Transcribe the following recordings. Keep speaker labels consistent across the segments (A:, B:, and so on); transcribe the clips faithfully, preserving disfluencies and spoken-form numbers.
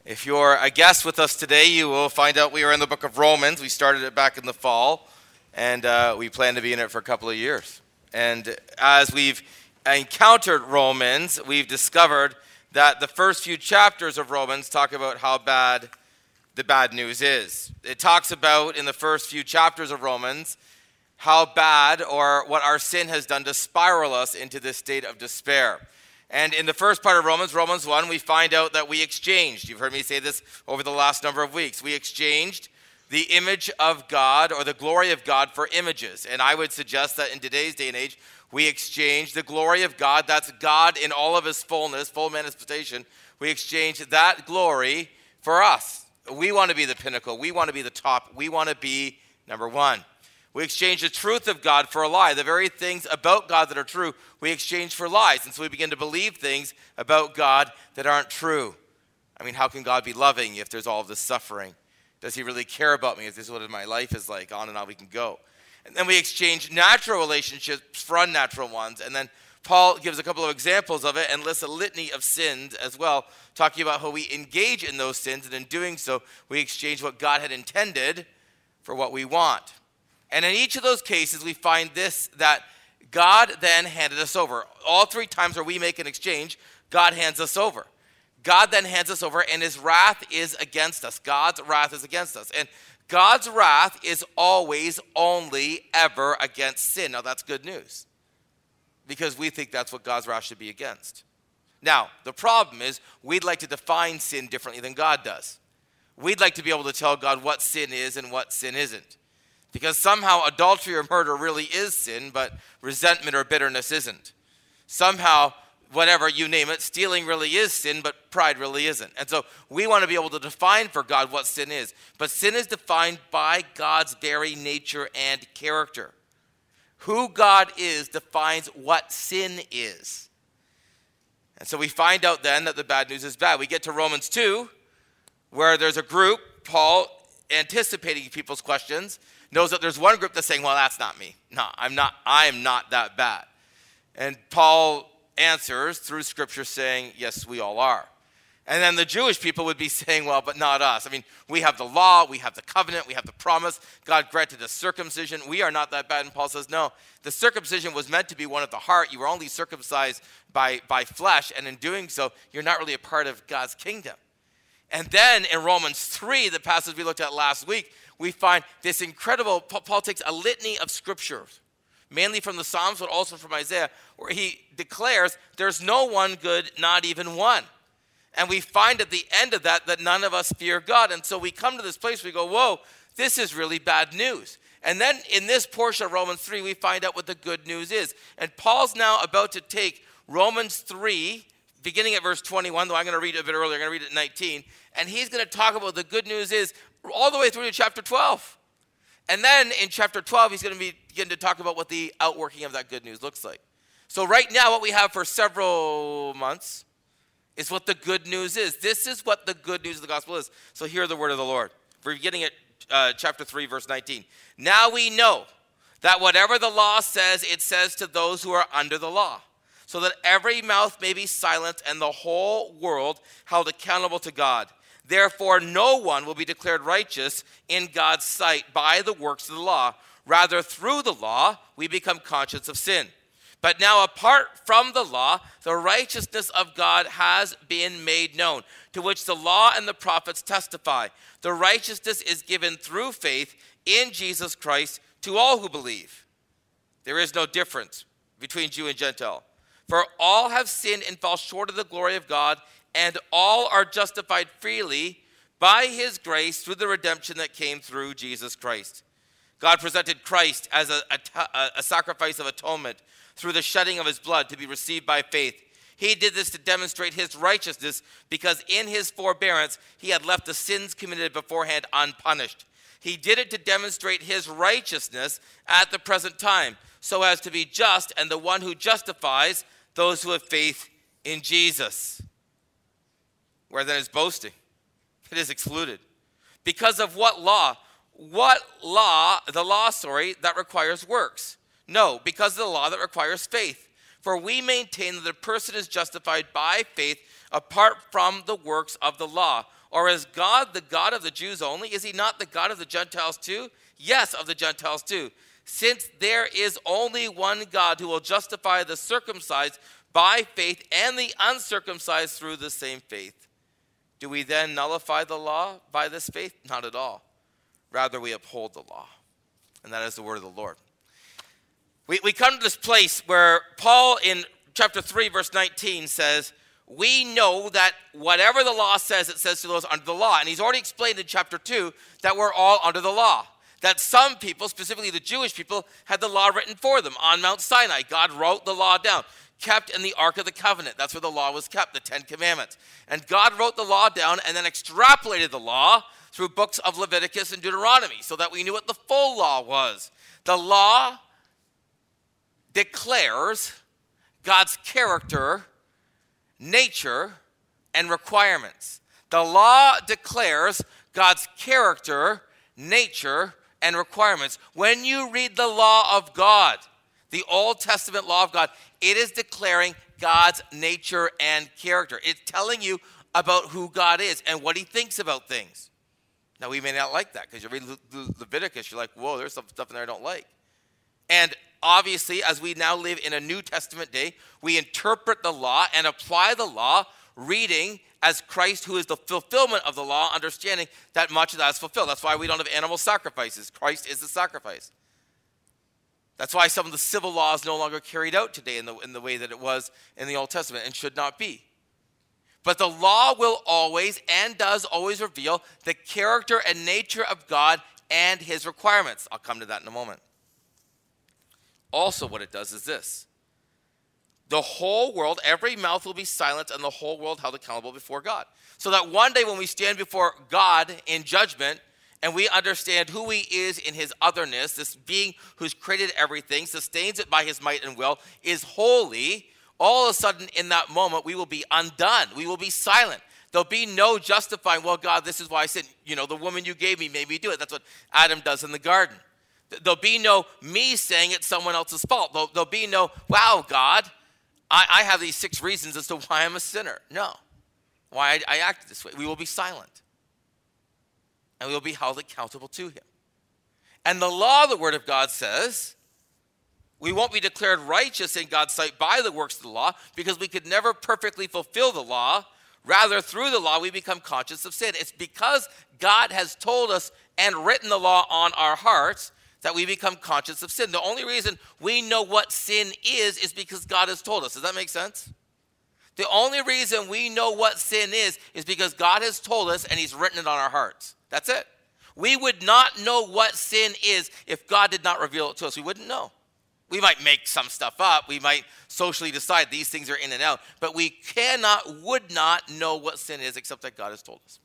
A: If you're a guest with us today, you will find out we are in the book of Romans. We started it back in the fall, and uh, we plan to be in it for a couple of years. And as we've encountered Romans, we've discovered that the first few chapters of Romans talk about how bad the bad news is. It talks about, in the first few chapters of Romans, how bad or what our sin has done to spiral us into this state of despair. And in the first part of Romans, Romans one, we find out that we exchanged. You've heard me say this over the last number of weeks. We exchanged the image of God or the glory of God for images. And I would suggest that in today's day and age, we exchange the glory of God. That's God in all of his fullness, full manifestation. We exchange that glory for us. We want to be the pinnacle. We want to be the top. We want to be number one. We exchange the truth of God for a lie. The very things about God that are true, we exchange for lies. And so we begin to believe things about God that aren't true. I mean, how can God be loving if there's all of this suffering? Does he really care about me? Is this what my life is like? On and on we can go. And then we exchange natural relationships for unnatural ones. And then Paul gives a couple of examples of it and lists a litany of sins as well, talking about how we engage in those sins. And in doing so, we exchange what God had intended for what we want. And in each of those cases, we find this, that God then handed us over. All three times where we make an exchange, God hands us over. God then hands us over, and his wrath is against us. God's wrath is against us. And God's wrath is always, only, ever against sin. Now, that's good news, because we think that's what God's wrath should be against. Now, the problem is we'd like to define sin differently than God does. We'd like to be able to tell God what sin is and what sin isn't. Because somehow adultery or murder really is sin, but resentment or bitterness isn't. Somehow, whatever you name it, stealing really is sin, but pride really isn't. And so we want to be able to define for God what sin is. But sin is defined by God's very nature and character. Who God is defines what sin is. And so we find out then that the bad news is bad. We get to Romans two, where there's a group, Paul, anticipating people's questions, knows that there's one group that's saying, well, that's not me. No, I'm not, I am not that bad. And Paul answers through Scripture saying, yes, we all are. And then the Jewish people would be saying, well, but not us. I mean, we have the law, we have the covenant, we have the promise. God granted us circumcision. We are not that bad. And Paul says, no, the circumcision was meant to be one of the heart. You were only circumcised by, by flesh. And in doing so, you're not really a part of God's kingdom. And then in Romans three, the passage we looked at last week, we find this incredible, Paul takes a litany of scriptures, mainly from the Psalms, but also from Isaiah, where he declares there's no one good, not even one. And we find at the end of that that none of us fear God. And so we come to this place where we go, whoa, this is really bad news. And then in this portion of Romans three, we find out what the good news is. And Paul's now about to take Romans three, beginning at verse twenty-one, though I'm going to read it a bit earlier, I'm going to read it at nineteen, and he's going to talk about the good news is all the way through to chapter twelve. And then in chapter twelve, he's going to be, begin to talk about what the outworking of that good news looks like. So right now, what we have for several months is what the good news is. This is what the good news of the gospel is. So hear the word of the Lord. We're beginning at uh, chapter three, verse nineteen. Now we know that whatever the law says, it says to those who are under the law, so that every mouth may be silenced and the whole world held accountable to God. Therefore, no one will be declared righteous in God's sight by the works of the law. Rather, through the law, we become conscious of sin. But now, apart from the law, the righteousness of God has been made known, to which the law and the prophets testify. The righteousness is given through faith in Jesus Christ to all who believe. There is no difference between Jew and Gentile. For all have sinned and fall short of the glory of God, and all are justified freely by his grace through the redemption that came through Jesus Christ. God presented Christ as a, a, a sacrifice of atonement through the shedding of his blood to be received by faith. He did this to demonstrate his righteousness, because in his forbearance he had left the sins committed beforehand unpunished. He did it to demonstrate his righteousness at the present time, so as to be just and the one who justifies those who have faith in Jesus. Where then is boasting? It is excluded. Because of what law? What law, the law, sorry, that requires works? No, because of the law that requires faith. For we maintain that the person is justified by faith apart from the works of the law. Or is God the God of the Jews only? Is he not the God of the Gentiles too? Yes, of the Gentiles too. Since there is only one God who will justify the circumcised by faith and the uncircumcised through the same faith. Do we then nullify the law by this faith? Not at all. Rather, we uphold the law. And that is the word of the Lord. We, we come to this place where Paul in chapter three, verse nineteen says, we know that whatever the law says, it says to those under the law. And he's already explained in chapter two that we're all under the law. That some people, specifically the Jewish people, had the law written for them on Mount Sinai. God wrote the law down, kept in the Ark of the Covenant. That's where the law was kept, the Ten Commandments. And God wrote the law down and then extrapolated the law through books of Leviticus and Deuteronomy so that we knew what the full law was. The law declares God's character, nature, and requirements. The law declares God's character, nature, and requirements. When you read the law of God, the Old Testament law of God, it is declaring God's nature and character. It's telling you about who God is and what he thinks about things. Now, we may not like that because you read Le- Le- Leviticus, you're like, whoa, there's some stuff in there I don't like. And obviously, as we now live in a New Testament day, we interpret the law and apply the law, reading as Christ, who is the fulfillment of the law, understanding that much of that is fulfilled. That's why we don't have animal sacrifices. Christ is the sacrifice. That's why some of the civil law is no longer carried out today in the, in the way that it was in the Old Testament and should not be. But the law will always and does always reveal the character and nature of God and his requirements. I'll come to that in a moment. Also, what it does is this. The whole world, every mouth will be silent and the whole world held accountable before God. So that one day when we stand before God in judgment and we understand who he is in his otherness, this being who's created everything, sustains it by his might and will, is holy, all of a sudden in that moment we will be undone. We will be silent. There'll be no justifying, well, God, this is why I said, you know, the woman you gave me made me do it. That's what Adam does in the garden. There'll be no me saying it's someone else's fault. There'll, there'll be no, wow, God, I, I have these six reasons as to why I'm a sinner. No. Why I, I acted this way. We will be silent. And we will be held accountable to him. And the law, the word of God says, we won't be declared righteous in God's sight by the works of the law because we could never perfectly fulfill the law. Rather, through the law, we become conscious of sin. It's because God has told us and written the law on our hearts that we become conscious of sin. The only reason we know what sin is is because God has told us. Does that make sense? The only reason we know what sin is is because God has told us and he's written it on our hearts. That's it. We would not know what sin is if God did not reveal it to us. We wouldn't know. We might make some stuff up. We might socially decide these things are in and out. But we cannot, would not know what sin is except that God has told us.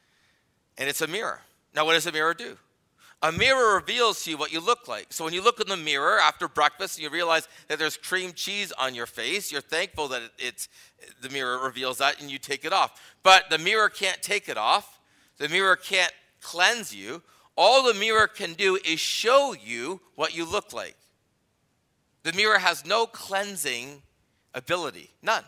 A: And it's a mirror. Now, what does a mirror do? A mirror reveals to you what you look like. So when you look in the mirror after breakfast and you realize that there's cream cheese on your face, you're thankful that it's the mirror reveals that and you take it off. But the mirror can't take it off. The mirror can't cleanse you. All the mirror can do is show you what you look like. The mirror has no cleansing ability. None.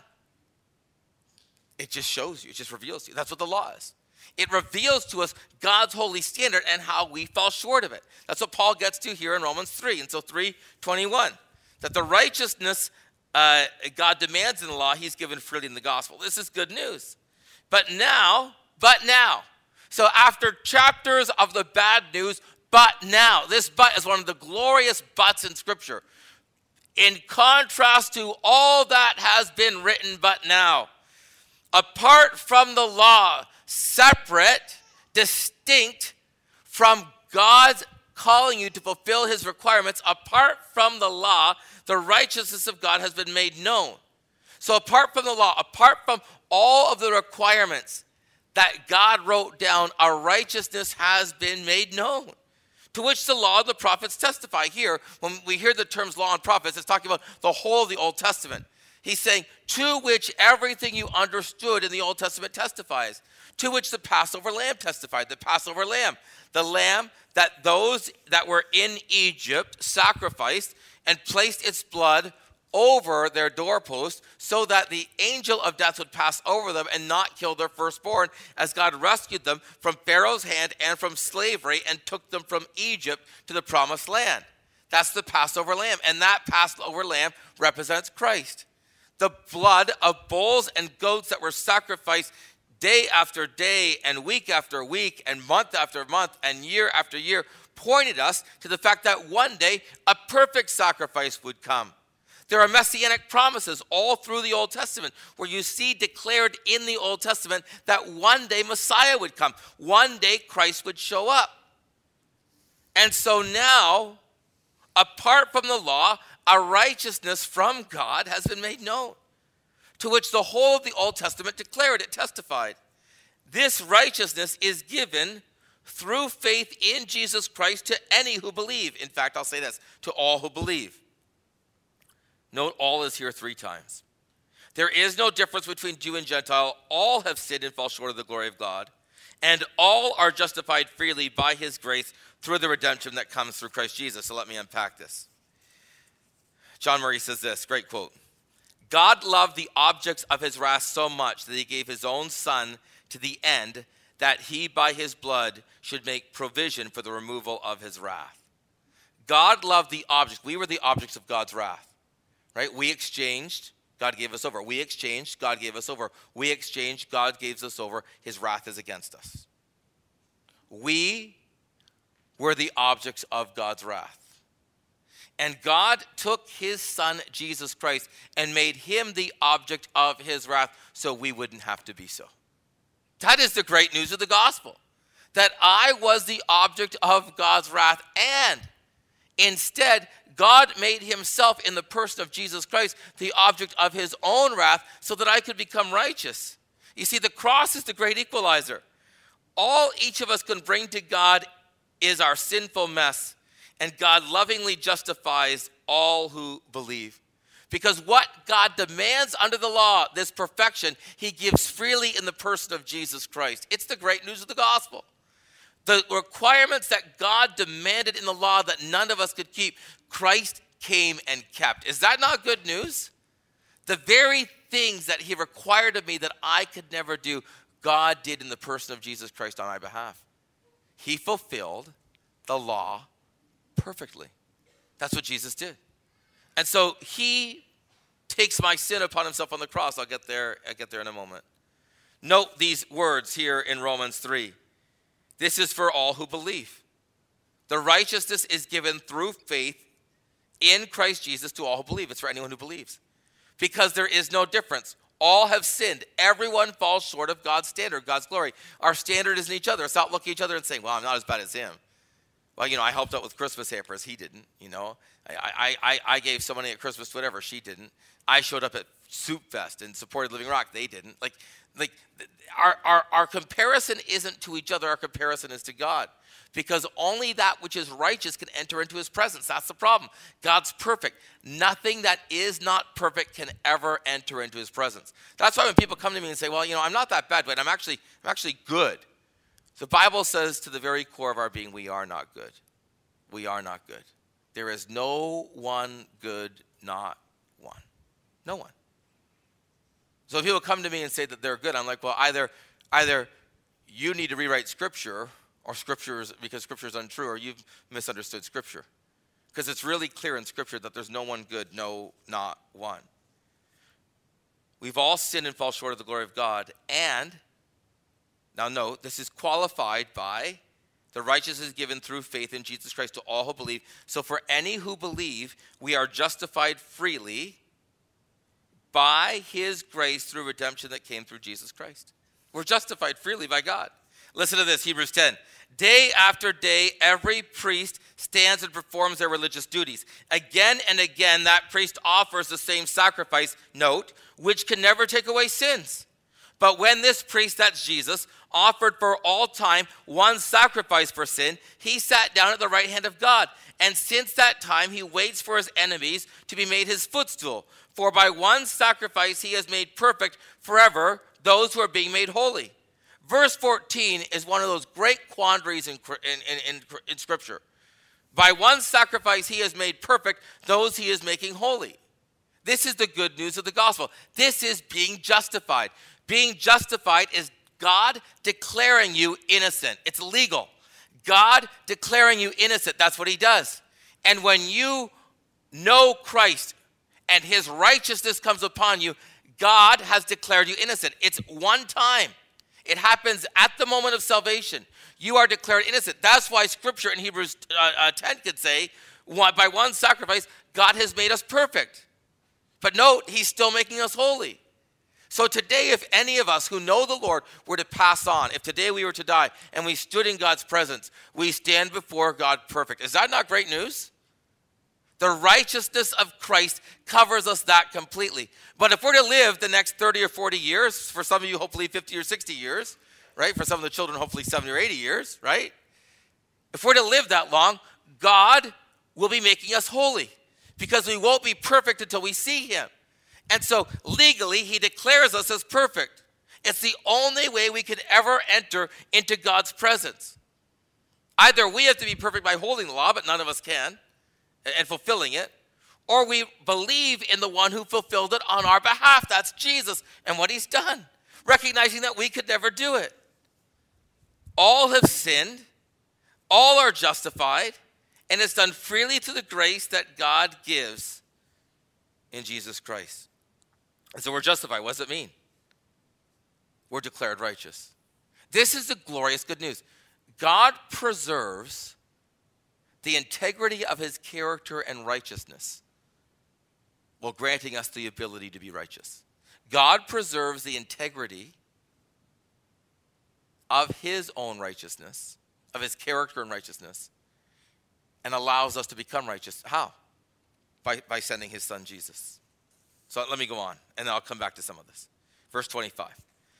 A: It just shows you. It just reveals to you. That's what the law is. It reveals to us God's holy standard and how we fall short of it. That's what Paul gets to here in Romans three. And so three twenty-one, that the righteousness uh, God demands in the law, he's given freely in the gospel. This is good news. But now, but now. So after chapters of the bad news, but now. This but is one of the glorious buts in Scripture. In contrast to all that has been written but now. Apart from the law, separate, distinct from God's calling you to fulfill his requirements, apart from the law, the righteousness of God has been made known. So apart from the law, apart from all of the requirements that God wrote down, our righteousness has been made known. To which the law and the prophets testify. Here, when we hear the terms law and prophets, it's talking about the whole of the Old Testament. He's saying, to which everything you understood in the Old Testament testifies. To which the Passover lamb testified. The Passover lamb, the lamb that those that were in Egypt sacrificed and placed its blood over their doorpost so that the angel of death would pass over them and not kill their firstborn, as God rescued them from Pharaoh's hand and from slavery and took them from Egypt to the promised land. That's the Passover lamb, and that Passover lamb represents Christ. The blood of bulls and goats that were sacrificed day after day and week after week and month after month and year after year pointed us to the fact that one day a perfect sacrifice would come. There are messianic promises all through the Old Testament where you see declared in the Old Testament that one day Messiah would come. One day Christ would show up. And so now, apart from the law, a righteousness from God has been made known, to which the whole of the Old Testament declared, it testified. This righteousness is given through faith in Jesus Christ to any who believe. In fact, I'll say this, to all who believe. Note, all is here three times. There is no difference between Jew and Gentile. All have sinned and fall short of the glory of God, and all are justified freely by his grace through the redemption that comes through Christ Jesus. So let me unpack this. John Murray says this, great quote. God loved the objects of his wrath so much that he gave his own son to the end that he by his blood should make provision for the removal of his wrath. God loved the objects. We were the objects of God's wrath, right? We exchanged, God gave us over. We exchanged, God gave us over. We exchanged, God gave us over. His wrath is against us. We were the objects of God's wrath. And God took his son, Jesus Christ, and made him the object of his wrath so we wouldn't have to be so. That is the great news of the gospel, that I was the object of God's wrath, and instead, God made himself in the person of Jesus Christ the object of his own wrath so that I could become righteous. You see, the cross is the great equalizer. All each of us can bring to God is our sinful mess, and God lovingly justifies all who believe. Because what God demands under the law, this perfection, he gives freely in the person of Jesus Christ. It's the great news of the gospel. The requirements that God demanded in the law that none of us could keep, Christ came and kept. Is that not good news? The very things that he required of me that I could never do, God did in the person of Jesus Christ on my behalf. He fulfilled the law perfectly. That's what Jesus did. And so he takes my sin upon himself on the cross. I'll get there, I'll get there in a moment. Note these words here in Romans three. This is for all who believe. The righteousness is given through faith in Christ Jesus to all who believe. It's for anyone who believes. Because there is no difference. All have sinned. Everyone falls short of God's standard, God's glory. Our standard is in each other. It's not looking at each other and saying, well, I'm not as bad as him. Well, you know, I helped out with Christmas hampers. He didn't, you know. I, I, I gave somebody at Christmas whatever. She didn't. I showed up at Soup Fest and supported Living Rock. They didn't. Like, like our, our, our comparison isn't to each other. Our comparison is to God. Because only that which is righteous can enter into his presence. That's the problem. God's perfect. Nothing that is not perfect can ever enter into his presence. That's why when people come to me and say, well, you know, I'm not that bad, but I'm actually, I'm actually good. The Bible says to the very core of our being, we are not good. We are not good. There is no one good, not one. No one. So if people come to me and say that they're good, I'm like, well, either, either you need to rewrite Scripture, or Scripture is, because Scripture is untrue, or you've misunderstood Scripture. Because it's really clear in Scripture that there's no one good, no, not one. We've all sinned and fall short of the glory of God, and now note, this is qualified by the righteousness given through faith in Jesus Christ to all who believe. So for any who believe, we are justified freely by his grace through redemption that came through Jesus Christ. We're justified freely by God. Listen to this, Hebrews ten. Day after day, every priest stands and performs their religious duties. Again and again, that priest offers the same sacrifice, note, which can never take away sins. But when this priest, that's Jesus, offered for all time one sacrifice for sin, he sat down at the right hand of God. And since that time, he waits for his enemies to be made his footstool. For by one sacrifice, he has made perfect forever those who are being made holy. Verse fourteen is one of those great quandaries in, in, in, in Scripture. By one sacrifice, he has made perfect those he is making holy. This is the good news of the gospel. This is being justified. Being justified is God declaring you innocent. It's legal. God declaring you innocent. That's what he does. And when you know Christ and his righteousness comes upon you, God has declared you innocent. It's one time. It happens at the moment of salvation. You are declared innocent. That's why Scripture in Hebrews uh, uh, ten could say, by one sacrifice, God has made us perfect. But note, he's still making us holy. So today, if any of us who know the Lord were to pass on, if today we were to die and we stood in God's presence, we stand before God perfect. Is that not great news? The righteousness of Christ covers us that completely. But if we're to live the next thirty or forty years, for some of you, hopefully fifty or sixty years, right? For some of the children, hopefully seventy or eighty years, right? If we're to live that long, God will be making us holy because we won't be perfect until we see him. And so legally, he declares us as perfect. It's the only way we can ever enter into God's presence. Either we have to be perfect by holding the law, but none of us can, and fulfilling it, or we believe in the one who fulfilled it on our behalf. That's Jesus and what he's done, recognizing that we could never do it. All have sinned, all are justified, and it's done freely through the grace that God gives in Jesus Christ. And so we're justified. What does it mean? We're declared righteous. This is the glorious good news. God preserves the integrity of his character and righteousness while granting us the ability to be righteous. God preserves the integrity of his own righteousness, of his character and righteousness, and allows us to become righteous. How? By, by sending his son Jesus. So let me go on, and then I'll come back to some of this. Verse twenty-five.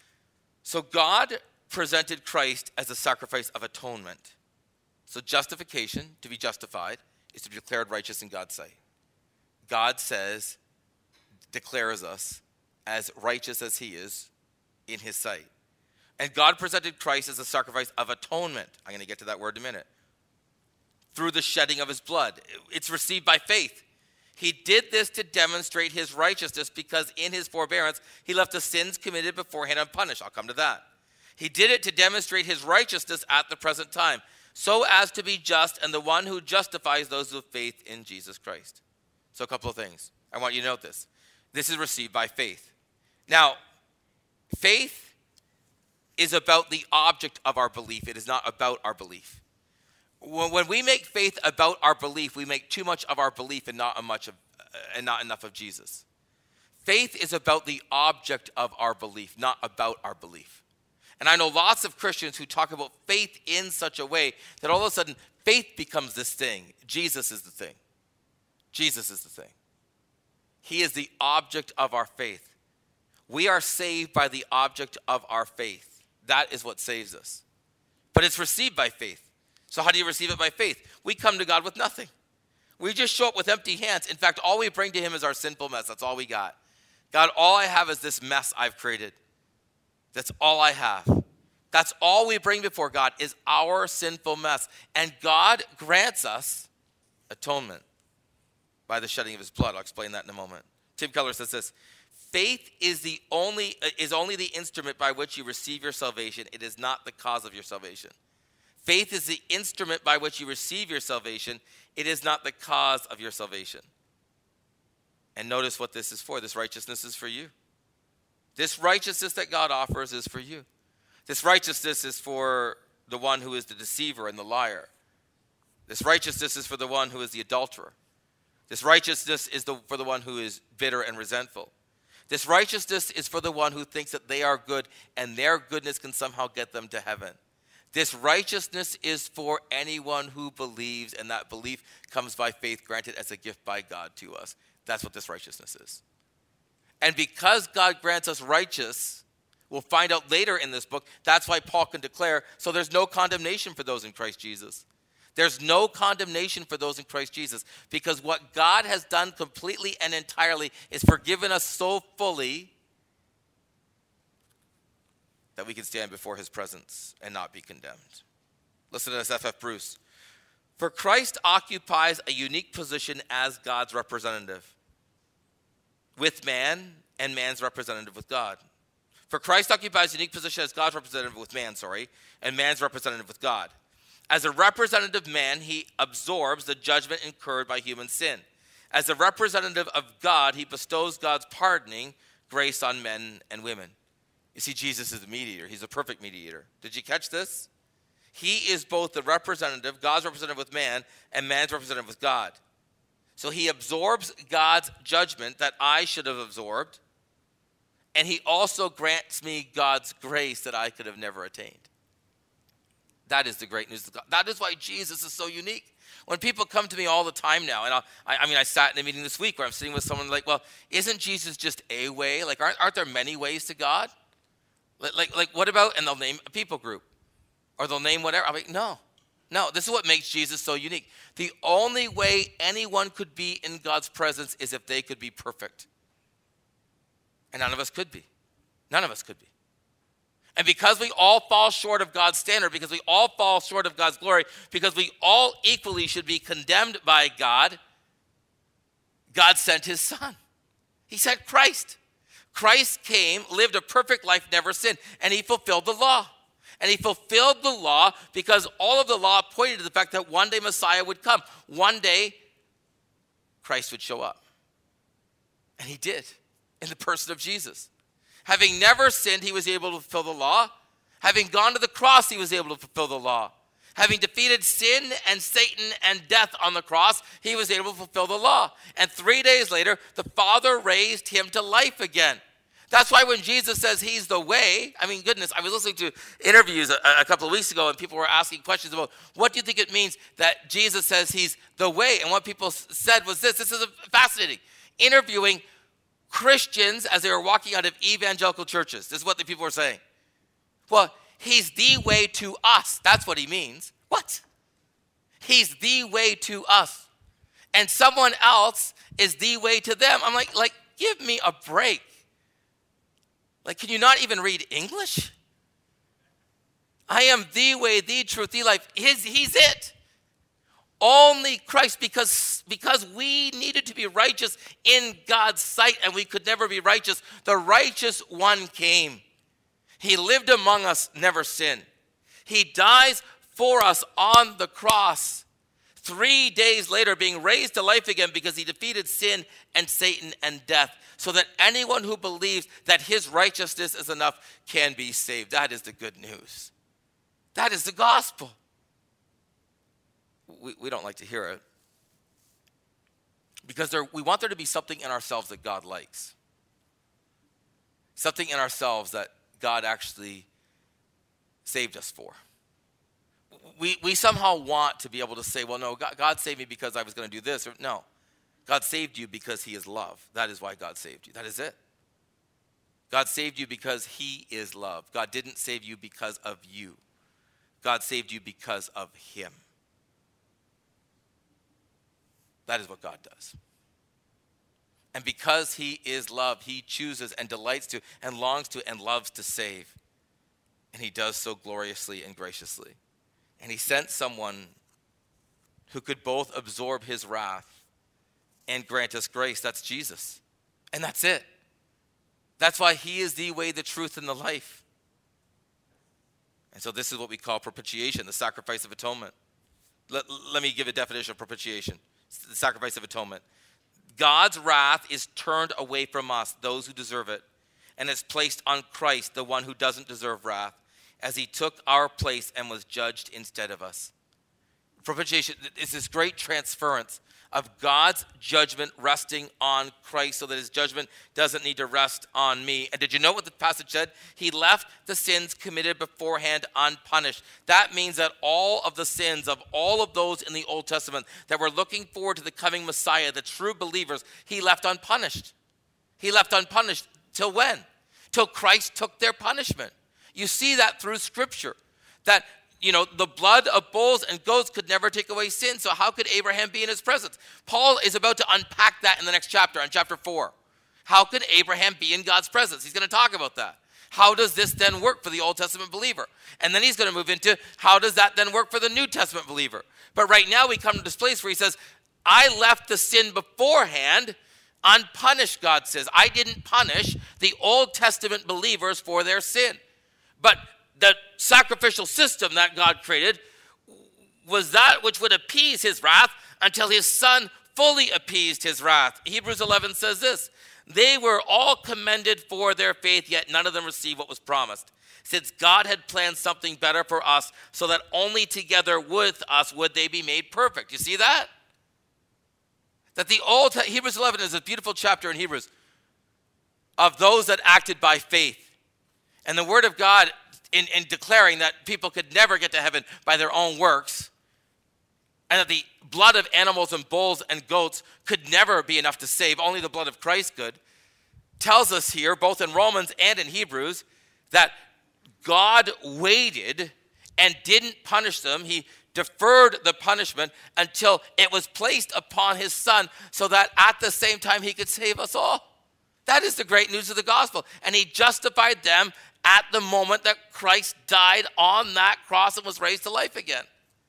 A: So God presented Christ as a sacrifice of atonement. So justification, to be justified, is to be declared righteous in God's sight. God says, declares us as righteous as he is in his sight. And God presented Christ as a sacrifice of atonement. I'm going to get to that word in a minute. Through the shedding of his blood. It's received by faith. He did this to demonstrate his righteousness because in his forbearance, he left the sins committed beforehand unpunished. I'll come to that. He did it to demonstrate his righteousness at the present time, so as to be just and the one who justifies those with faith in Jesus Christ. So a couple of things. I want you to note this. This is received by faith. Now, faith is about the object of our belief. It is not about our belief. When we make faith about our belief, we make too much of our belief and not much of, and not enough of Jesus. Faith is about the object of our belief, not about our belief. And I know lots of Christians who talk about faith in such a way that all of a sudden faith becomes this thing. Jesus is the thing. Jesus is the thing. He is the object of our faith. We are saved by the object of our faith. That is what saves us. But it's received by faith. So how do you receive it by faith? We come to God with nothing. We just show up with empty hands. In fact, all we bring to him is our sinful mess. That's all we got. God, all I have is this mess I've created. That's all I have. That's all we bring before God is our sinful mess. And God grants us atonement by the shedding of his blood. I'll explain that in a moment. Tim Keller says this: faith is the only is only the instrument by which you receive your salvation. It is not the cause of your salvation. Faith is the instrument by which you receive your salvation. It is not the cause of your salvation. And notice what this is for. This righteousness is for you. This righteousness that God offers is for you. This righteousness is for the one who is the deceiver and the liar. This righteousness is for the one who is the adulterer. This righteousness is the, for the one who is bitter and resentful. This righteousness is for the one who thinks that they are good and their goodness can somehow get them to heaven. This righteousness is for anyone who believes, and that belief comes by faith granted as a gift by God to us. That's what this righteousness is. And because God grants us righteous, we'll find out later in this book, that's why Paul can declare, so there's no condemnation for those in Christ Jesus. There's no condemnation for those in Christ Jesus, because what God has done completely and entirely is forgiven us so fully that we can stand before his presence and not be condemned. Listen to this, F F Bruce. For Christ occupies a unique position as God's representative. with man and man's representative with God. For Christ occupies a unique position as God's representative with man, sorry, and man's representative with God. As a representative man, he absorbs the judgment incurred by human sin. As a representative of God, he bestows God's pardoning grace on men and women. You see, Jesus is the mediator. He's a perfect mediator. Did you catch this? He is both the representative, God's representative with man, and man's representative with God. So he absorbs God's judgment that I should have absorbed, and he also grants me God's grace that I could have never attained. That is the great news of God. That is why Jesus is so unique. When people come to me all the time now, and I'll, I, I mean, I sat in a meeting this week where I'm sitting with someone like, well, isn't Jesus just a way? Like, aren't, aren't there many ways to God? Like, like, like, what about, and they'll name a people group, or they'll name whatever. I'm like, no, no, this is what makes Jesus so unique. The only way anyone could be in God's presence is if they could be perfect. And none of us could be. None of us could be. And because we all fall short of God's standard, because we all fall short of God's glory, because we all equally should be condemned by God, God sent his son. He sent Christ. Christ came, lived a perfect life, never sinned, and he fulfilled the law. And he fulfilled the law because all of the law pointed to the fact that one day Messiah would come. One day, Christ would show up. And he did, in the person of Jesus. Having never sinned, he was able to fulfill the law. Having gone to the cross, he was able to fulfill the law. Having defeated sin and Satan and death on the cross, he was able to fulfill the law. And three days later, the Father raised him to life again. That's why when Jesus says he's the way, I mean, goodness, I was listening to interviews a, a couple of weeks ago, and people were asking questions about what do you think it means that Jesus says he's the way? And what people said was this. This is fascinating. Interviewing Christians as they were walking out of evangelical churches. This is what the people were saying. Well, he's the way to us. That's what he means. What? He's the way to us. And someone else is the way to them. I'm like, like, give me a break. Like, can you not even read English? I am the way, the truth, the life. His, he's it. Only Christ, because, because we needed to be righteous in God's sight, and we could never be righteous. The righteous one came. He lived among us, never sinned. He dies for us on the cross. Three days later, being raised to life again because he defeated sin and Satan and death, so that anyone who believes that his righteousness is enough can be saved. That is the good news. That is the gospel. We, we don't like to hear it because there, we want there to be something in ourselves that God likes. Something in ourselves that God actually saved us for. We, we somehow want to be able to say, well, no, God, God saved me because I was going to do this. Or, no, God saved you because he is love. That is why God saved you. That is it. God saved you because he is love. God didn't save you because of you. God saved you because of him. That is what God does. And because he is love, he chooses and delights to and longs to and loves to save. And he does so gloriously and graciously. And he sent someone who could both absorb his wrath and grant us grace. That's Jesus. And that's it. That's why he is the way, the truth, and the life. And so this is what we call propitiation, the sacrifice of atonement. Let, let me give a definition of propitiation. The sacrifice of atonement. God's wrath is turned away from us, those who deserve it, and is placed on Christ, the one who doesn't deserve wrath, as he took our place and was judged instead of us. Propitiation is this great transference of God's judgment resting on Christ so that his judgment doesn't need to rest on me. And did you know what the passage said? He left the sins committed beforehand unpunished. That means that all of the sins of all of those in the Old Testament that were looking forward to the coming Messiah, the true believers, he left unpunished. He left unpunished till when? Till Christ took their punishment. You see that through Scripture, that you know, the blood of bulls and goats could never take away sin. So how could Abraham be in his presence? Paul is about to unpack that in the next chapter, in chapter four. How could Abraham be in God's presence? He's going to talk about that. How does this then work for the Old Testament believer? And then he's going to move into how does that then work for the New Testament believer? But right now we come to this place where he says, I left the sin beforehand unpunished, God says. I didn't punish the Old Testament believers for their sin. But the sacrificial system that God created was that which would appease his wrath until his son fully appeased his wrath. Hebrews eleven says this, they were all commended for their faith, yet none of them received what was promised, since God had planned something better for us, so that only together with us would they be made perfect. You see that? That the old, Hebrews eleven is a beautiful chapter in Hebrews of those that acted by faith. And the word of God in, in declaring that people could never get to heaven by their own works, and that the blood of animals and bulls and goats could never be enough to save, only the blood of Christ could, tells us here, both in Romans and in Hebrews, that God waited and didn't punish them. He deferred the punishment until it was placed upon his son, so that at the same time he could save us all. That is the great news of the gospel. And he justified them at the moment that Christ died on that cross and was raised to life again.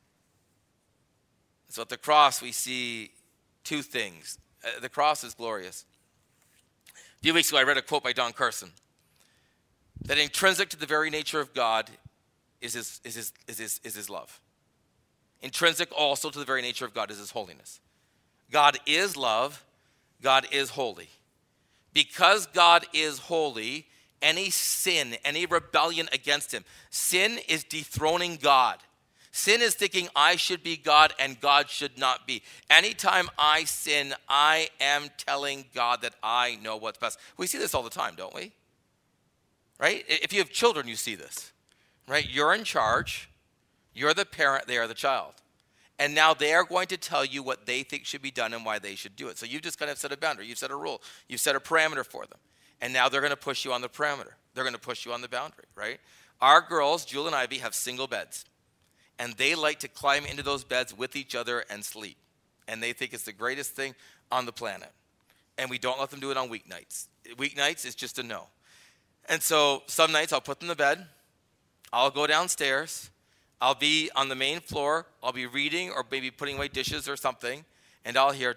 A: So at the cross we see two things. Uh, the cross is glorious. A few weeks ago I read a quote by Don Carson, that intrinsic to the very nature of God is his, is his, is his, is his love. Intrinsic also to the very nature of God is his holiness. God is love. God is holy. Because God is holy, any sin, any rebellion against him, sin is dethroning God. Sin is thinking I should be God and God should not be. Anytime I sin, I am telling God that I know what's best. We see this all the time, don't we? Right? If you have children, you see this. Right? You're in charge. You're the parent. They are the child. And now they are going to tell you what they think should be done and why they should do it. So you've just kind of set a boundary. You've set a rule. You've set a parameter for them. And now they're going to push you on the parameter. They're going to push you on the boundary, right? Our girls, Jewel and Ivy, have single beds. And they like to climb into those beds with each other and sleep. And they think it's the greatest thing on the planet. And we don't let them do it on weeknights. Weeknights is just a no. And so some nights I'll put them to bed. I'll go downstairs. I'll be on the main floor. I'll be reading or maybe putting away dishes or something. And I'll hear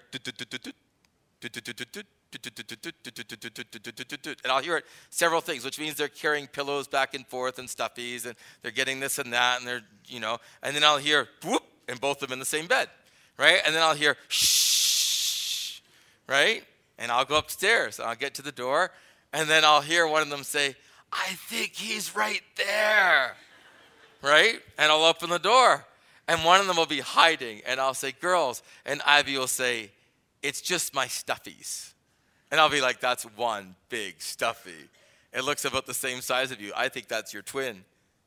A: and I'll hear it several things, which means they're carrying pillows back and forth and stuffies, and they're getting this and that, and they're, you know, and then I'll hear whoop, and both of them in the same bed, right? And then I'll hear shh, right? And I'll go upstairs, and I'll get to the door, and then I'll hear one of them say, I think he's right there, right? And I'll open the door, and one of them will be hiding, and I'll say, girls, and Ivy will say, it's just my stuffies. And I'll be like, that's one big stuffy. It looks about the same size of you. I think that's your twin.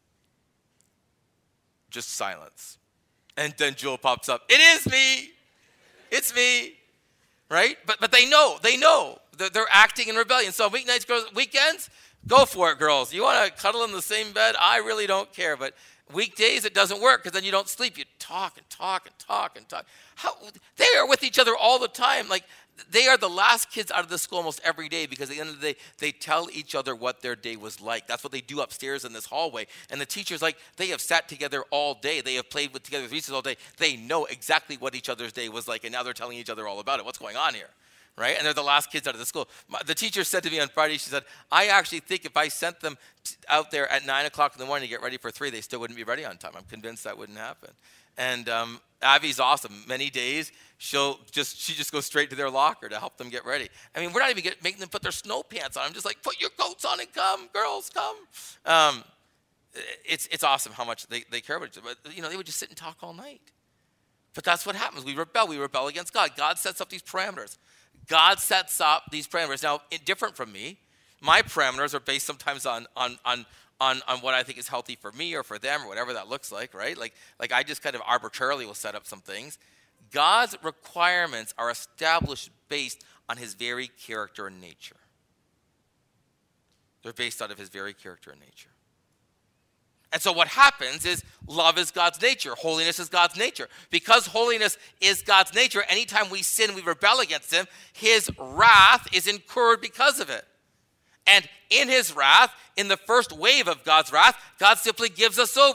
A: Just silence. And then Jewel pops up. It is me. It's me. Right? But but they know. They know. They're, they're acting in rebellion. So weeknights, girls, weekends, go for it, girls. You want to cuddle in the same bed? I really don't care. But weekdays, it doesn't work because then you don't sleep. You talk and talk and talk and talk. How, they are with each other all the time. Like, they are the last kids out of the school almost every day, because at the end of the day, they tell each other what their day was like. That's what they do upstairs in this hallway. And the teachers, like, they have sat together all day. They have played with together with recess all day. They know exactly what each other's day was like, and now they're telling each other all about it. What's going on here? Right? And they're the last kids out of the school. My, the teacher said to me on Friday, she said, I actually think if I sent them t- out there at nine o'clock in the morning to get ready for three, they still wouldn't be ready on time. I'm convinced that wouldn't happen. And um, Abby's awesome. Many days, she'll just she just goes straight to their locker to help them get ready. I mean, we're not even get, making them put their snow pants on. I'm just like, put your coats on and come, girls, come. Um, it's it's awesome how much they, they care about each other. But, you know, they would just sit and talk all night. But that's what happens. We rebel. We rebel against God. God sets up these parameters. God sets up these parameters. Now, different from me, my parameters are based sometimes on on on on on what I think is healthy for me or for them or whatever that looks like, right? Like like I just kind of arbitrarily will set up some things. God's requirements are established based on his very character and nature. They're based out of his very character and nature. And so what happens is love is God's nature. Holiness is God's nature. Because holiness is God's nature, anytime we sin, we rebel against him, his wrath is incurred because of it. And in his wrath, in the first wave of God's wrath, God simply gives us over.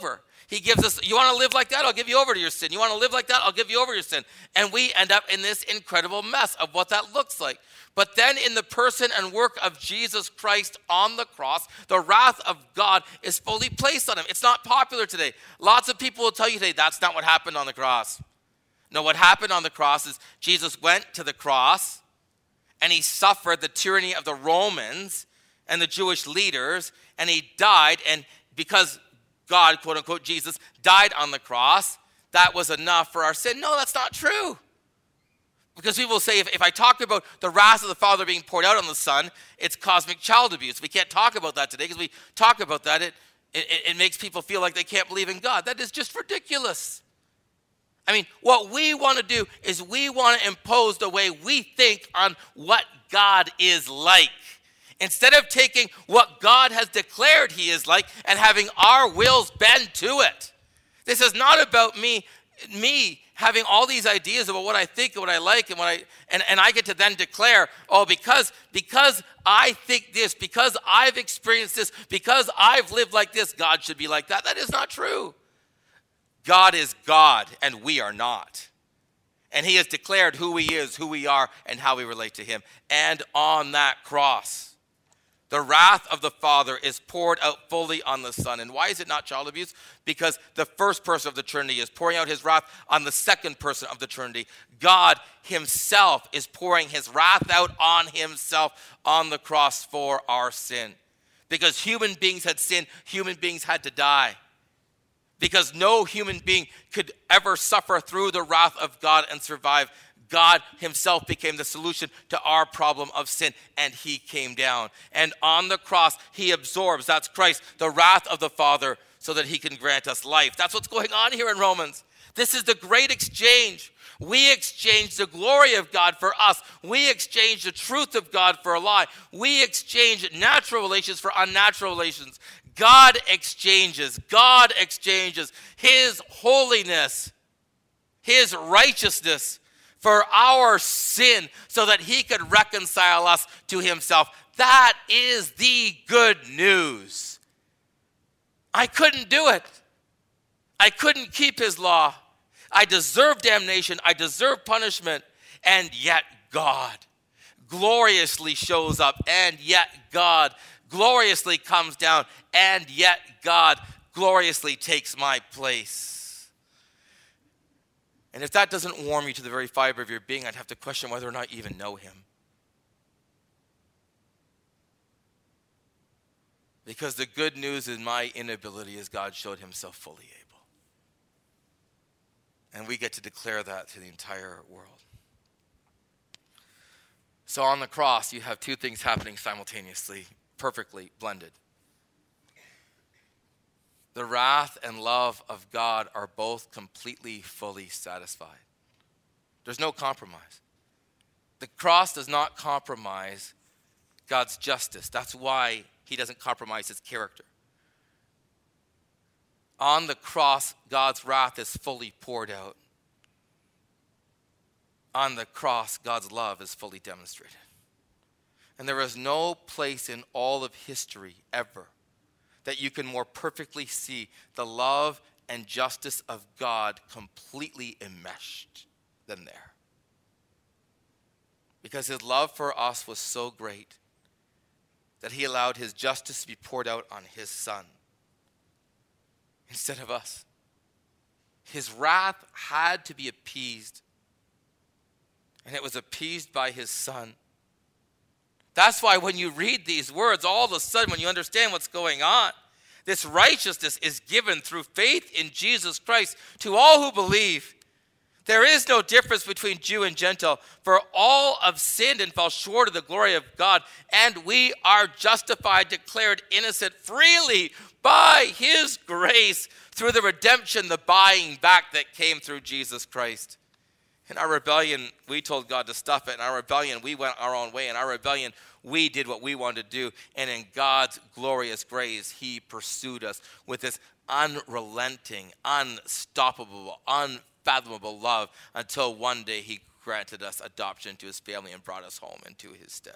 A: He gives us, you want to live like that? I'll give you over to your sin. You want to live like that? I'll give you over your sin. And we end up in this incredible mess of what that looks like. But then in the person and work of Jesus Christ on the cross, the wrath of God is fully placed on him. It's not popular today. Lots of people will tell you today, that's not what happened on the cross. No, what happened on the cross is Jesus went to the cross and he suffered the tyranny of the Romans and the Jewish leaders, and he died, and because God, quote unquote, Jesus, died on the cross, that was enough for our sin. No, that's not true. Because people say, if, if I talk about the wrath of the Father being poured out on the Son, it's cosmic child abuse. We can't talk about that today, because we talk about that, it, it, it makes people feel like they can't believe in God. That is just ridiculous. I mean, what we want to do is we want to impose the way we think on what God is like. Instead of taking what God has declared he is like and having our wills bend to it. This is not about me, me having all these ideas about what I think and what I like and what I and, and I get to then declare, oh, because because I think this, because I've experienced this, because I've lived like this, God should be like that. That is not true. God is God and we are not. And he has declared who he is, who we are, and how we relate to him. And on that cross, the wrath of the Father is poured out fully on the Son. And why is it not child abuse? Because the first person of the Trinity is pouring out his wrath on the second person of the Trinity. God himself is pouring his wrath out on himself on the cross for our sin. Because human beings had sinned, human beings had to die. Because no human being could ever suffer through the wrath of God and survive. God himself became the solution to our problem of sin, and he came down. And on the cross, he absorbs, that's Christ, the wrath of the Father so that he can grant us life. That's what's going on here in Romans. This is the great exchange. We exchange the glory of God for us. We exchange the truth of God for a lie. We exchange natural relations for unnatural relations. God exchanges, God exchanges his holiness, his righteousness for our sin so that he could reconcile us to himself. That is the good news. I couldn't do it. I couldn't keep his law. I deserve damnation. I deserve punishment. And yet God gloriously shows up. And yet God gloriously comes down. And yet God gloriously takes my place. And if that doesn't warm you to the very fiber of your being, I'd have to question whether or not you even know him. Because the good news in my inability is God showed himself fully able. And we get to declare that to the entire world. So on the cross, you have two things happening simultaneously, perfectly blended. The wrath and love of God are both completely, fully satisfied. There's no compromise. The cross does not compromise God's justice. That's why he doesn't compromise his character. On the cross, God's wrath is fully poured out. On the cross, God's love is fully demonstrated. And there is no place in all of history ever that you can more perfectly see the love and justice of God completely enmeshed than there. Because his love for us was so great that he allowed his justice to be poured out on his Son instead of us. His wrath had to be appeased, and it was appeased by his Son. That's why when you read these words, all of a sudden when you understand what's going on, this righteousness is given through faith in Jesus Christ to all who believe. There is no difference between Jew and Gentile, for all have sinned and fall short of the glory of God, and we are justified, declared innocent freely by his grace through the redemption, the buying back that came through Jesus Christ. In our rebellion, we told God to stop it. In our rebellion, we went our own way. In our rebellion, we did what we wanted to do. And in God's glorious grace, he pursued us with this unrelenting, unstoppable, unfathomable love until one day he granted us adoption into his family and brought us home into his stead.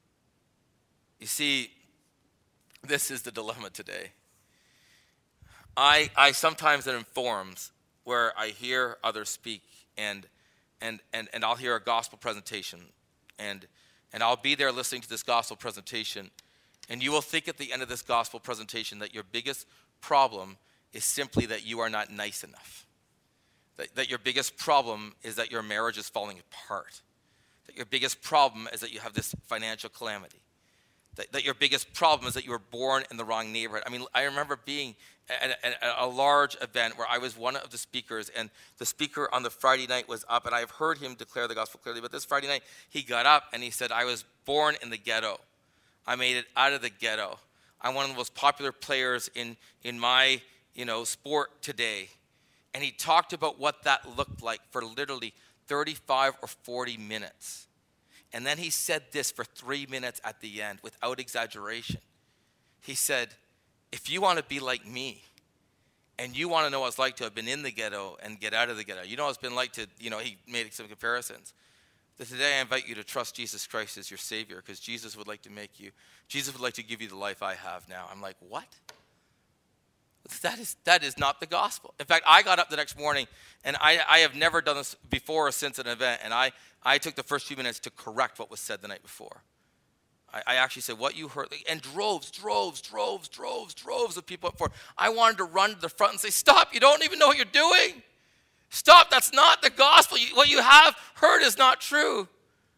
A: You see, this is the dilemma today. I, I sometimes am in forums where I hear others speak, and and and and I'll hear a gospel presentation, and and I'll be there listening to this gospel presentation, and you will think at the end of this gospel presentation that your biggest problem is simply that you are not nice enough. That, that your biggest problem is that your marriage is falling apart. That your biggest problem is that you have this financial calamity. That, that your biggest problem is that you were born in the wrong neighborhood. I mean, I remember being at a, a large event where I was one of the speakers, and the speaker on the Friday night was up, and I've heard him declare the gospel clearly, but this Friday night, he got up and he said, I was born in the ghetto. I made it out of the ghetto. I'm one of the most popular players in, in my, you know, sport today. And he talked about what that looked like for literally thirty-five or forty minutes. And then he said this for three minutes at the end, without exaggeration. He said, if you want to be like me, and you want to know what it's like to have been in the ghetto and get out of the ghetto, you know what it's been like to, you know, he made some comparisons. That today I invite you to trust Jesus Christ as your Savior, because Jesus would like to make you, Jesus would like to give you the life I have now. I'm like, what? That is that is not the gospel. In fact, I got up the next morning, and I, I have never done this before or since an event, and I, I took the first few minutes to correct what was said the night before. I, I actually said, what you heard, and droves, droves, droves, droves, droves of people up for. I wanted to run to the front and say, stop, you don't even know what you're doing. Stop, that's not the gospel. You, what you have heard is not true.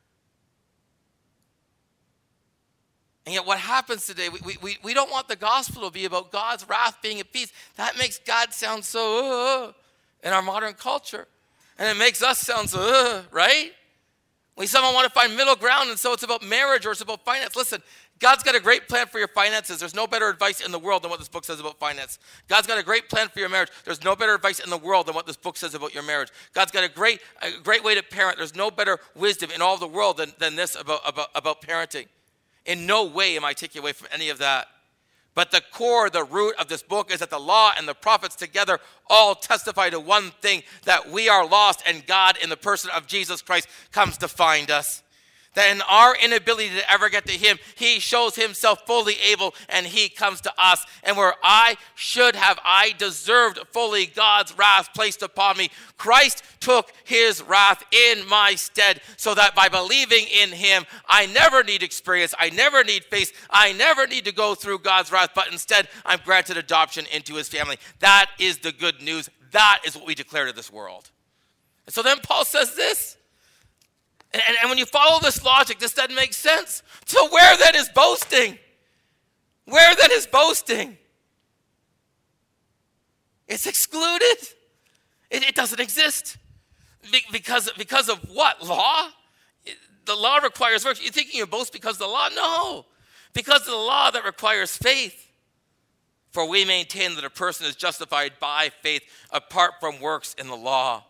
A: And yet what happens today, we, we, we don't want the gospel to be about God's wrath being at peace. That makes God sound so, uh, in our modern culture. And it makes us sound so, uh, right? We somehow want to find middle ground, and so it's about marriage or it's about finance. Listen, God's got a great plan for your finances. There's no better advice in the world than what this book says about finance. God's got a great plan for your marriage. There's no better advice in the world than what this book says about your marriage. God's got a great, a great way to parent. There's no better wisdom in all the world than, than this about, about, about parenting. In no way am I taking away from any of that. But the core, the root of this book is that the law and the prophets together all testify to one thing, that we are lost and God in the person of Jesus Christ comes to find us. That in our inability to ever get to him, he shows himself fully able and he comes to us. And where I should have, I deserved fully God's wrath placed upon me, Christ took his wrath in my stead, so that by believing in him, I never need experience, I never need face, I never need to go through God's wrath, but instead I'm granted adoption into his family. That is the good news. That is what we declare to this world. And so then Paul says this. And, and, and when you follow this logic, this doesn't make sense. So where then is boasting? Where then is boasting? It's excluded. It, it doesn't exist. Be, because, because of what? Law? It, the law requires works. You're thinking you boast because of the law? No. Because of the law that requires faith. For we maintain that a person is justified by faith apart from works in the law.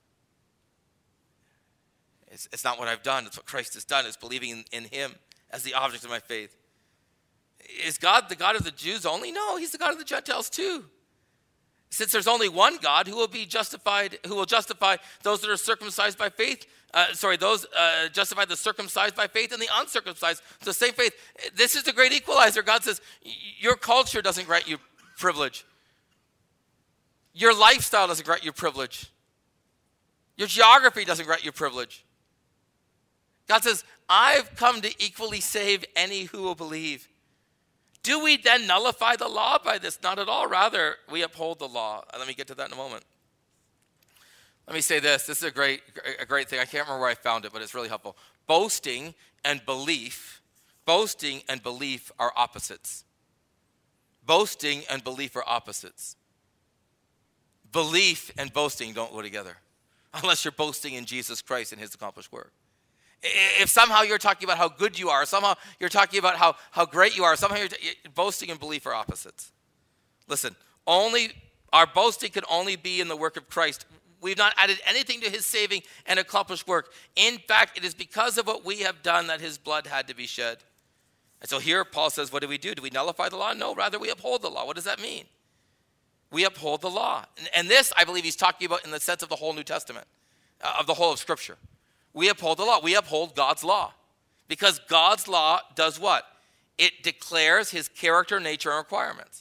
A: It's, it's not what I've done. It's what Christ has done. It's believing in, in him as the object of my faith. Is God the God of the Jews only? No, he's the God of the Gentiles too. Since there's only one God who will be justified, who will justify those that are circumcised by faith. Uh, sorry, those uh, justify the circumcised by faith and the uncircumcised. It's the same faith. This is the great equalizer. God says, your culture doesn't grant you privilege. Your lifestyle doesn't grant you privilege. Your geography doesn't grant you privilege. God says, I've come to equally save any who will believe. Do we then nullify the law by this? Not at all. Rather, we uphold the law. Let me get to that in a moment. Let me say this. This is a great, a great thing. I can't remember where I found it, but it's really helpful. Boasting and belief, boasting and belief are opposites. Boasting and belief are opposites. Belief and boasting don't go together unless you're boasting in Jesus Christ and his accomplished work. If somehow you're talking about how good you are, somehow you're talking about how, how great you are, somehow you're t- boasting and belief are opposites. Listen, only our boasting can only be in the work of Christ. We've not added anything to his saving and accomplished work. In fact, it is because of what we have done that his blood had to be shed. And so here Paul says, what do we do? Do we nullify the law? No, rather we uphold the law. What does that mean? We uphold the law. And, and this, I believe he's talking about in the sense of the whole New Testament, uh, of the whole of Scripture. We uphold the law. We uphold God's law. Because God's law does what? It declares his character, nature, and requirements.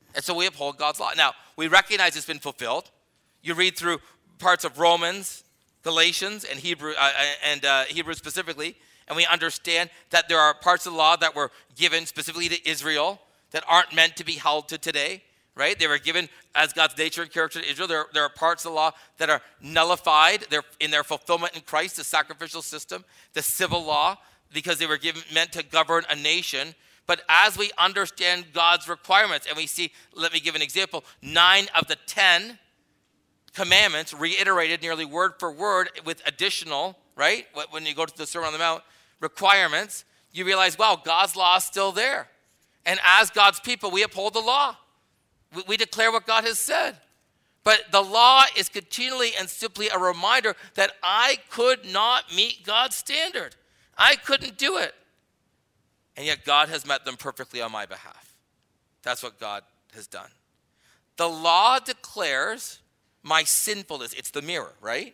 A: And so we uphold God's law. Now, we recognize it's been fulfilled. You read through parts of Romans, Galatians, and Hebrew, uh, and uh, Hebrew specifically, and we understand that there are parts of the law that were given specifically to Israel that aren't meant to be held to today, right? They were given as God's nature and character to Israel. There, there are parts of the law that are nullified. They're in their fulfillment in Christ, the sacrificial system, the civil law, because they were given meant to govern a nation. But as we understand God's requirements, and we see, let me give an example, nine of the ten commandments reiterated nearly word for word with additional, right? When you go to the Sermon on the Mount, requirements, you realize, wow, God's law is still there. And as God's people, we uphold the law. We, we declare what God has said. But the law is continually and simply a reminder that I could not meet God's standard. I couldn't do it. And yet God has met them perfectly on my behalf. That's what God has done. The law declares my sinfulness. It's the mirror, right?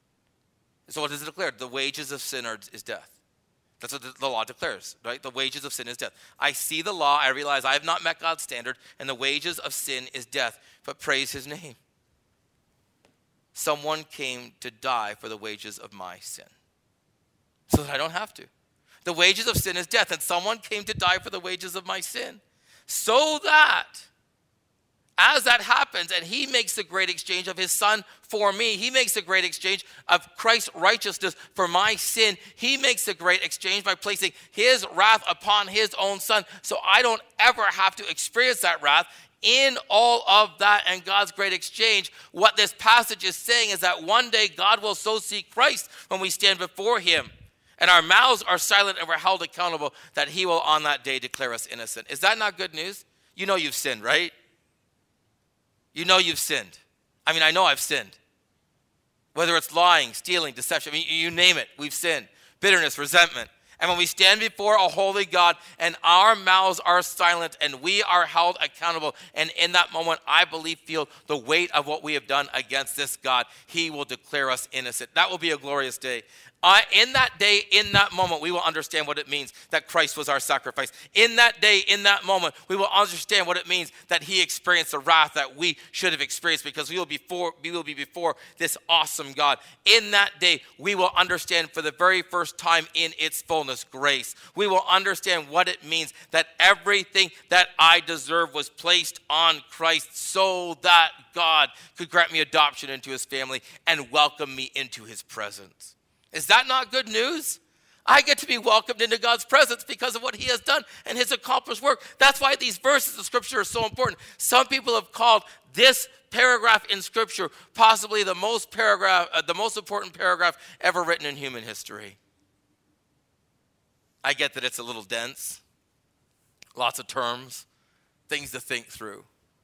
A: So what does it declare? The wages of sin are, is death. That's what the, the law declares, right? The wages of sin is death. I see the law, I realize I have not met God's standard, and the wages of sin is death. But praise his name. Someone came to die for the wages of my sin, so that I don't have to. The wages of sin is death, and someone came to die for the wages of my sin, so that as that happens, and he makes the great exchange of his son for me, he makes the great exchange of Christ's righteousness for my sin. He makes the great exchange by placing his wrath upon his own son, so I don't ever have to experience that wrath. In all of that and God's great exchange, what this passage is saying is that one day God will so see Christ when we stand before him, and our mouths are silent and we're held accountable, that he will on that day declare us innocent. Is that not good news? You know you've sinned, right? You know you've sinned. I mean, I know I've sinned. Whether it's lying, stealing, deception, I mean, you name it, we've sinned. Bitterness, resentment. And when we stand before a holy God and our mouths are silent and we are held accountable, and in that moment, I believe, feel the weight of what we have done against this God, he will declare us innocent. That will be a glorious day. Uh, in that day, in that moment, we will understand what it means that Christ was our sacrifice. In that day, in that moment, we will understand what it means that he experienced the wrath that we should have experienced, because we will be before, we will be before this awesome God. In that day, we will understand for the very first time in its fullness grace. We will understand what it means that everything that I deserve was placed on Christ, so that God could grant me adoption into his family and welcome me into his presence. Is that not good news? I get to be welcomed into God's presence because of what he has done and his accomplished work. That's why these verses of Scripture are so important. Some people have called this paragraph in Scripture possibly the most paragraph, uh, the most important paragraph ever written in human history. I get that it's a little dense, lots of terms, things to think through.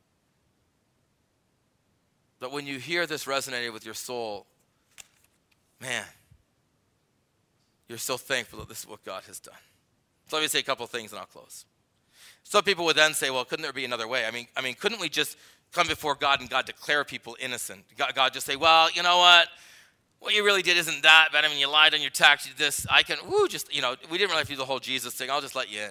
A: But when you hear this resonating with your soul, man, you're so thankful that this is what God has done. So let me say a couple of things and I'll close. Some people would then say, well, couldn't there be another way? I mean, I mean, couldn't we just come before God and God declare people innocent? God, God just say, well, you know what? What you really did isn't that bad. I mean, you lied on your tax, you did this. I can, woo, just, you know, we didn't really have to do the whole Jesus thing. I'll just let you in.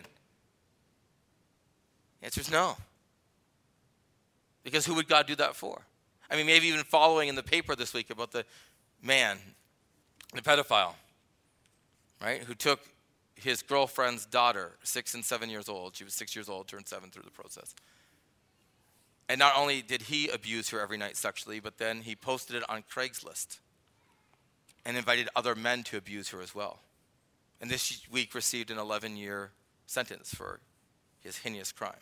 A: The answer is no. Because who would God do that for? I mean, maybe even following in the paper this week about the man, the pedophile, right, who took his girlfriend's daughter, six and seven years old. She was six years old, turned seven through the process. And not only did he abuse her every night sexually, but then he posted it on Craigslist and invited other men to abuse her as well. And this week received an eleven-year sentence for his heinous crime.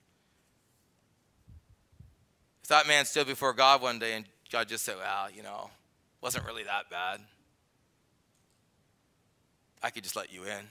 A: If that man stood before God one day and God just said, well, you know, wasn't really that bad, I could just let you in.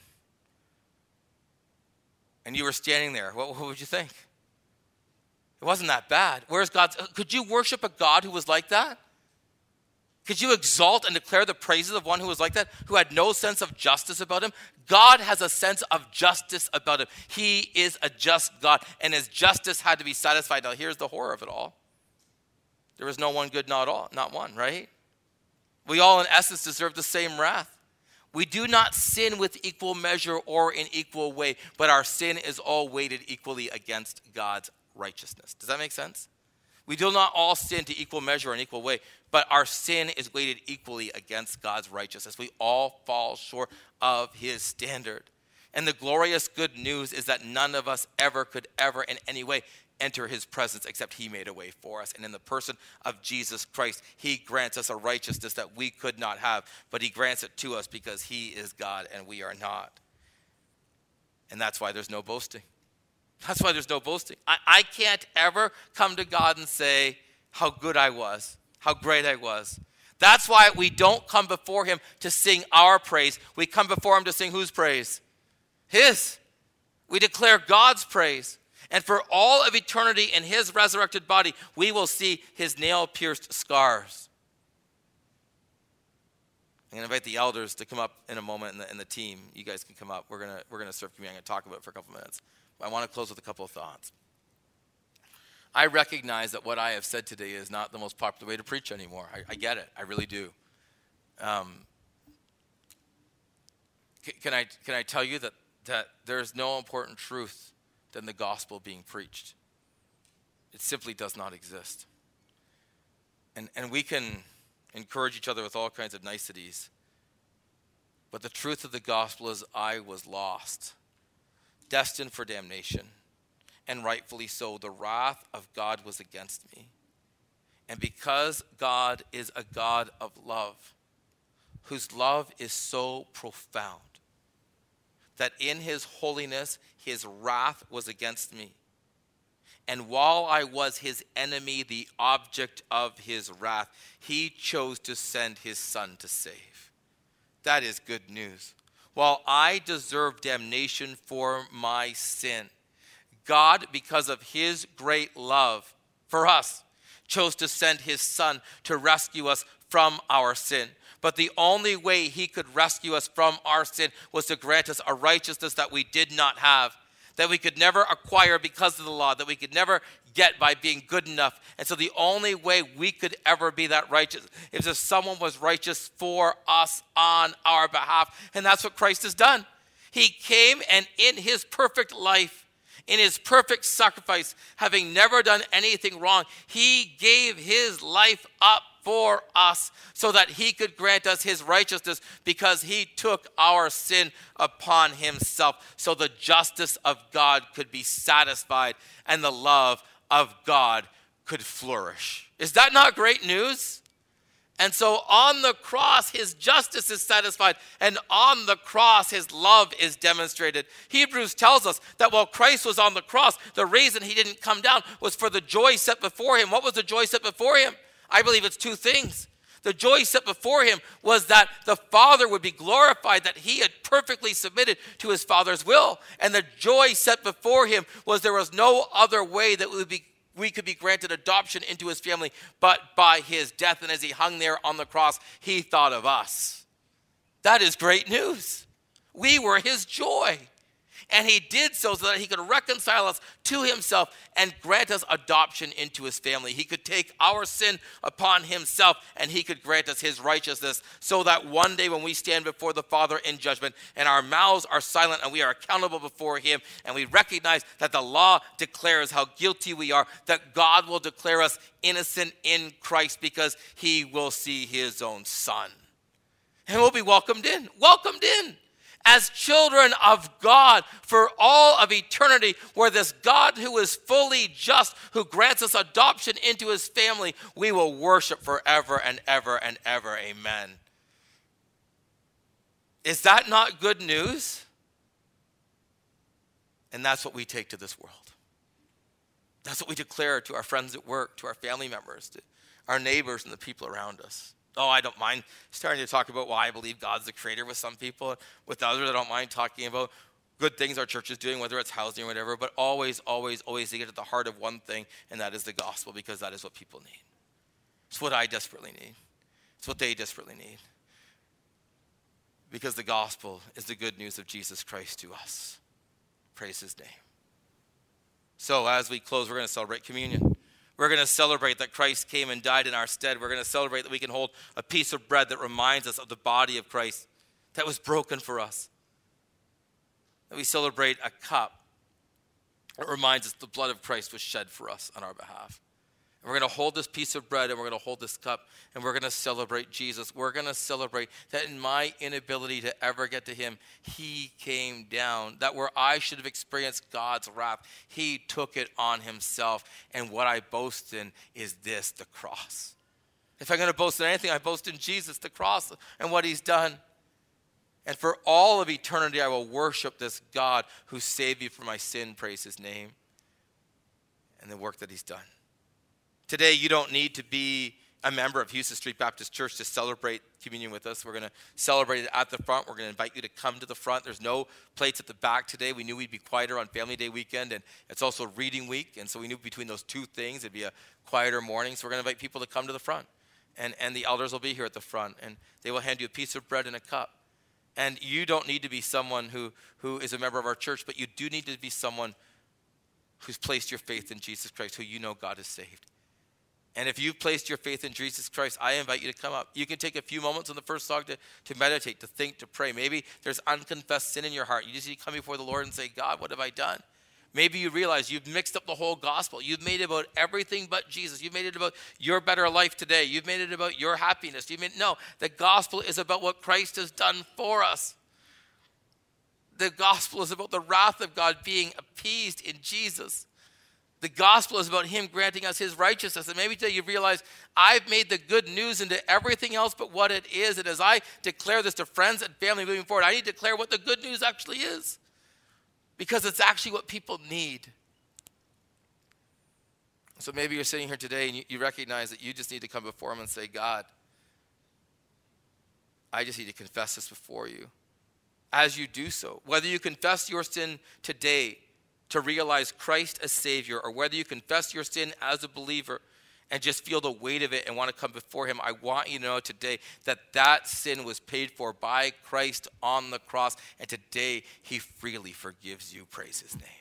A: And you were standing there, what, what would you think? It wasn't that bad. Where's God's? Could you worship a God who was like that? Could you exalt and declare the praises of one who was like that, who had no sense of justice about him? God has a sense of justice about him. He is a just God, and his justice had to be satisfied. Now, here's the horror of it all. There was no one good, not all, not one, right? We all, in essence, deserve the same wrath. We do not sin with equal measure or in equal way, but our sin is all weighted equally against God's righteousness. Does that make sense? We do not all sin to equal measure or in equal way, but our sin is weighted equally against God's righteousness. We all fall short of his standard. And the glorious good news is that none of us ever could ever in any way enter his presence except he made a way for us. And in the person of Jesus Christ, he grants us a righteousness that we could not have, but he grants it to us because he is God and we are not. And that's why there's no boasting. That's why there's no boasting. I, I can't ever come to God and say how good I was, how great I was. That's why we don't come before him to sing our praise. We come before him to sing whose praise? His. We declare God's praise. And for all of eternity in his resurrected body, we will see his nail-pierced scars. I'm going to invite the elders to come up in a moment, and the, and the team. You guys can come up. We're going to we're going to serve communion. I'm going to talk about it for a couple minutes. But I want to close with a couple of thoughts. I recognize that what I have said today is not the most popular way to preach anymore. I, I get it. I really do. Um, can, can I can I tell you that, that there is no important truth than the gospel being preached? It simply does not exist. And and we can encourage each other with all kinds of niceties. But the truth of the gospel is I was lost, destined for damnation, and rightfully so. The wrath of God was against me. And because God is a God of love, whose love is so profound, that in his holiness, his wrath was against me. And while I was his enemy, the object of his wrath, he chose to send his son to save. That is good news. While I deserved damnation for my sin, God, because of his great love for us, chose to send his son to rescue us from our sin. But the only way he could rescue us from our sin was to grant us a righteousness that we did not have, that we could never acquire because of the law, that we could never get by being good enough. And so the only way we could ever be that righteous is if someone was righteous for us on our behalf. And that's what Christ has done. He came, and in his perfect life, in his perfect sacrifice, having never done anything wrong, he gave his life up for us so that he could grant us his righteousness, because he took our sin upon himself so the justice of God could be satisfied and the love of God could flourish. Is that not great news? And so on the cross, his justice is satisfied, and on the cross, his love is demonstrated. Hebrews tells us that while Christ was on the cross, the reason he didn't come down was for the joy set before him. What was the joy set before him? I believe it's two things. The joy set before him was that the Father would be glorified, that he had perfectly submitted to his Father's will. And the joy set before him was there was no other way that we would be we could be granted adoption into his family but by his death. And as he hung there on the cross, he thought of us. That is great news. We were his joy. And he did so so that he could reconcile us to himself and grant us adoption into his family. He could take our sin upon himself, and he could grant us his righteousness, so that one day when we stand before the Father in judgment and our mouths are silent and we are accountable before him, and we recognize that the law declares how guilty we are, that God will declare us innocent in Christ because he will see his own son. And we'll be welcomed in, welcomed in. As children of God for all of eternity, where this God who is fully just, who grants us adoption into his family, we will worship forever and ever and ever. Amen. Is that not good news? And that's what we take to this world. That's what we declare to our friends at work, to our family members, to our neighbors and the people around us. Oh, I don't mind starting to talk about why I believe God's the creator with some people. With others, I don't mind talking about good things our church is doing, whether it's housing or whatever. But always, always, always to get at the heart of one thing, and that is the gospel, because that is what people need. It's what I desperately need. It's what they desperately need. Because the gospel is the good news of Jesus Christ to us. Praise his name. So as we close, we're going to celebrate communion. We're going to celebrate that Christ came and died in our stead. We're going to celebrate that we can hold a piece of bread that reminds us of the body of Christ that was broken for us. That we celebrate a cup It reminds us the blood of Christ was shed for us on our behalf. And we're going to hold this piece of bread and we're going to hold this cup and we're going to celebrate Jesus. We're going to celebrate that in my inability to ever get to him, he came down. That where I should have experienced God's wrath, he took it on himself. And what I boast in is this, the cross. If I'm going to boast in anything, I boast in Jesus, the cross, and what he's done. And for all of eternity, I will worship this God who saved me from my sin, praise his name, and the work that he's done. Today, you don't need to be a member of Houston Street Baptist Church to celebrate communion with us. We're going to celebrate it at the front. We're going to invite you to come to the front. There's no plates at the back today. We knew we'd be quieter on Family Day weekend, and it's also reading week, and so we knew between those two things, it'd be a quieter morning. So we're going to invite people to come to the front, and, and the elders will be here at the front, and they will hand you a piece of bread and a cup. And you don't need to be someone who, who is a member of our church, but you do need to be someone who's placed your faith in Jesus Christ, who you know God has saved. And if you've placed your faith in Jesus Christ, I invite you to come up. You can take a few moments on the first song to, to meditate, to think, to pray. Maybe there's unconfessed sin in your heart. You just need to come before the Lord and say, God, what have I done? Maybe you realize you've mixed up the whole gospel. You've made it about everything but Jesus. You've made it about your better life today. You've made it about your happiness. You've made, no, the gospel is about what Christ has done for us. The gospel is about the wrath of God being appeased in Jesus. The gospel is about him granting us his righteousness. And maybe today you realize I've made the good news into everything else but what it is. And as I declare this to friends and family moving forward, I need to declare what the good news actually is. Because it's actually what people need. So maybe you're sitting here today and you, you recognize that you just need to come before him and say, God, I just need to confess this before you. As you do so, whether you confess your sin today to realize Christ as Savior, or whether you confess your sin as a believer and just feel the weight of it and want to come before him, I want you to know today that that sin was paid for by Christ on the cross, and today he freely forgives you, praise his name.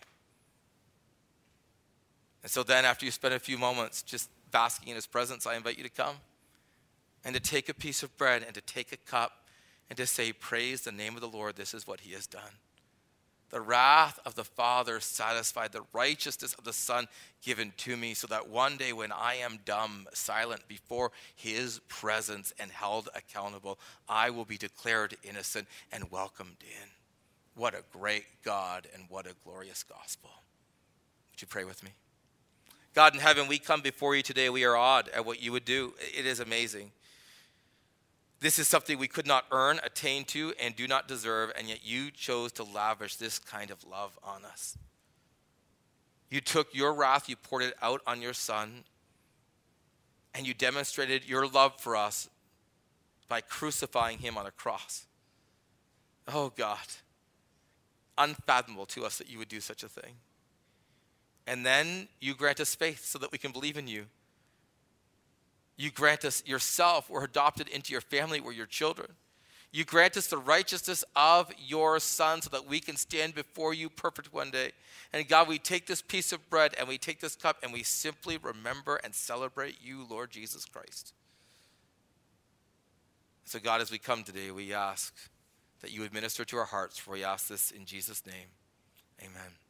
A: And so then after you spend a few moments just basking in his presence, I invite you to come and to take a piece of bread and to take a cup and to say, praise the name of the Lord, this is what he has done. The wrath of the Father satisfied, the righteousness of the Son given to me, so that one day when I am dumb, silent before his presence and held accountable, I will be declared innocent and welcomed in. What a great God and what a glorious gospel. Would you pray with me? God in heaven, we come before you today. We are awed at what you would do. It is amazing. This is something we could not earn, attain to, and do not deserve, and yet you chose to lavish this kind of love on us. You took your wrath, you poured it out on your Son, and you demonstrated your love for us by crucifying him on a cross. Oh God, unfathomable to us that you would do such a thing. And then you grant us faith so that we can believe in you. You grant us yourself. We're adopted into your family. We're your children. You grant us the righteousness of your Son so that we can stand before you perfect one day. And God, we take this piece of bread and we take this cup and we simply remember and celebrate you, Lord Jesus Christ. So God, as we come today, we ask that you would minister to our hearts, for we ask this in Jesus' name. Amen.